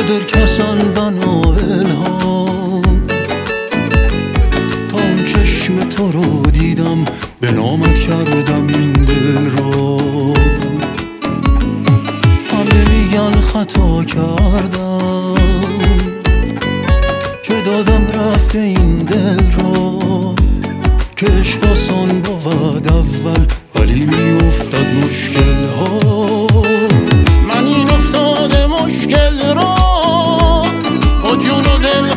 در کسان و نائل ها تا اون چشم تو رو دیدم به نامت کردم این دل را. همه میگن خطا کردم که دادم رفته این دل را، که عشق آسان بود اول ولی میافتد مشکل ها. من این افتاده مشکل را با جون و دل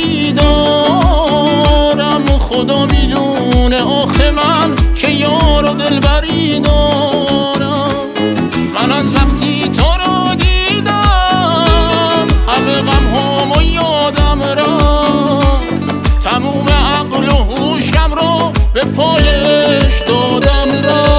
خریدارم، خدا میدونه آخه من چه یار و دلبری دارم. من از وقتی تو رو دیدم همه غم هامو یادم رفت، تموم عقل و هوشم رو به پایش دادم رفت.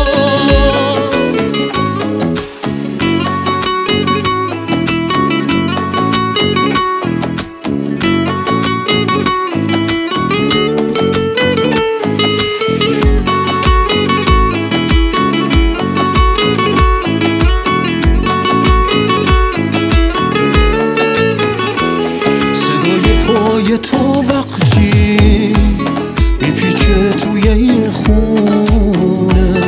تو وقتی میپیچه توی این خونه،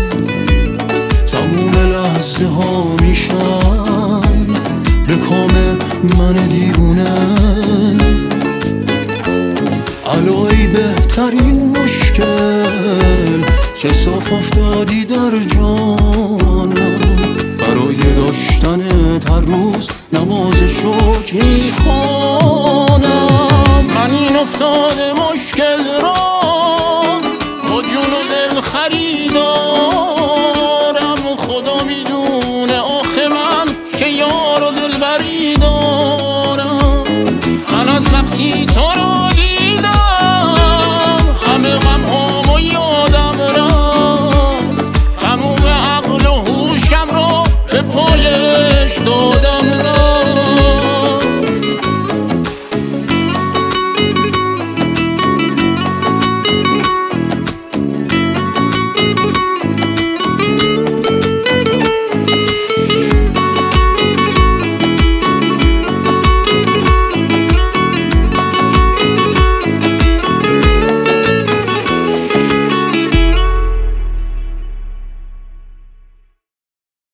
تموم لحظه ها میشن به کام من دیوونه. علای بهترین مشکل که صاف افتادی در جانم، برای داشتنت هر روز نماز شکر میخوانم. من این افتاده مشکل را